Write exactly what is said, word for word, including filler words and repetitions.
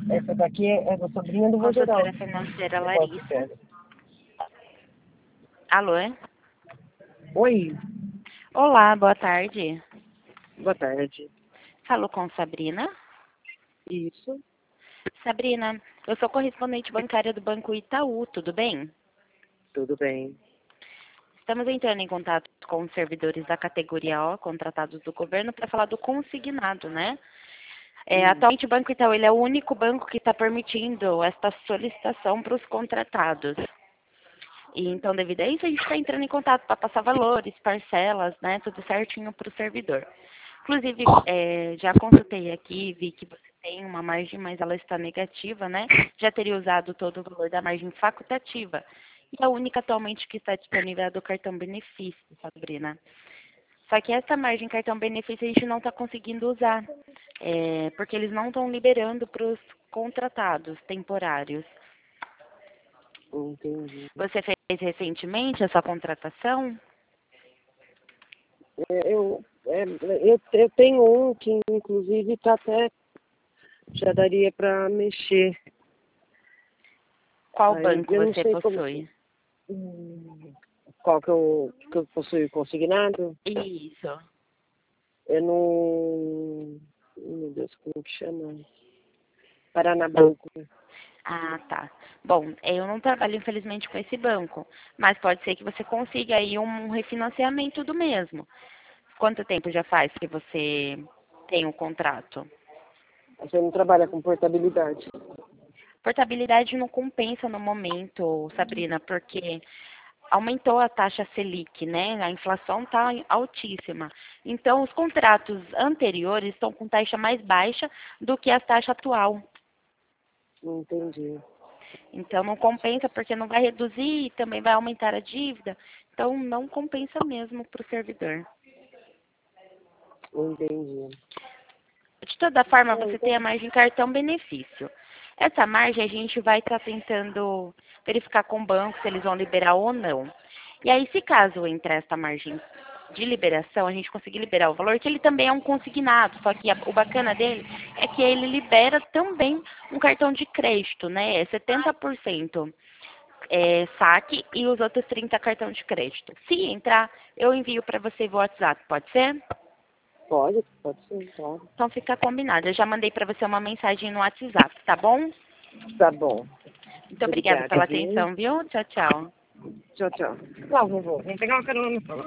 Essa daqui é, é da sobrinha do vô Consultora Geraldo. financeira Eu posso Larissa. ser. Alô? é? Oi, Olá, boa tarde. boa tarde. Falo com Sabrina. Isso, Sabrina, eu sou correspondente bancária do Banco Itaú, tudo bem? tudo bem. Estamos entrando em contato com os servidores da categoria O, contratados do governo, para falar do consignado, né? É, Hum, atualmente o Banco Itaú ele é o único banco que está permitindo esta solicitação para os contratados. E então, devido a isso, a gente está entrando em contato para passar valores, parcelas, né? Tudo certinho para o servidor. Inclusive, é, já consultei aqui, vi que você tem uma margem, mas ela está negativa, né? Já teria usado todo o valor da margem facultativa. E a única atualmente que está disponível é a do cartão benefício, Sabrina. Só que essa margem cartão benefício a gente não está conseguindo usar, é, porque eles não estão liberando para os contratados temporários. entendi. Você fez recentemente essa contratação? É, eu, é, eu, eu tenho um que, inclusive, tá até. Já daria para mexer. Qual Aí, banco eu não você sei como. possui? hum, Qual que eu, que eu possui consignado? Isso. É no. Meu Deus, como que chama? Paranabanco. Ah, tá. Bom, eu não trabalho, infelizmente, com esse banco, mas pode ser que você consiga aí um refinanciamento do mesmo. Quanto tempo já faz que você tem o contrato? Você não trabalha com portabilidade. Portabilidade não compensa no momento, Sabrina, porque aumentou a taxa Selic, né? A inflação está altíssima. Então, os contratos anteriores estão com taxa mais baixa do que a taxa atual. Entendi. Então, não compensa porque não vai reduzir e também vai aumentar a dívida. Então, não compensa mesmo para o servidor. Entendi. De toda forma, É, você tem a então, margem cartão benefício. Essa margem a gente vai estar tentando verificar com o banco se eles vão liberar ou não. E aí, se caso entrar essa margem de liberação, a gente conseguir liberar o valor, que ele também é um consignado, só que a- o bacana dele é que ele libera também um cartão de crédito, né? É setenta por cento é, saque e os outros trinta cartão de crédito. Se entrar, eu envio para você via WhatsApp, pode ser? pode, pode ser, claro. Então fica combinado. Eu já mandei para você uma mensagem no WhatsApp, tá bom? Tá bom. Muito obrigada Obrigada, pela viu? atenção, viu? Tchau, tchau. Tchau, tchau. Lá, vovô. Vamos pegar uma carona no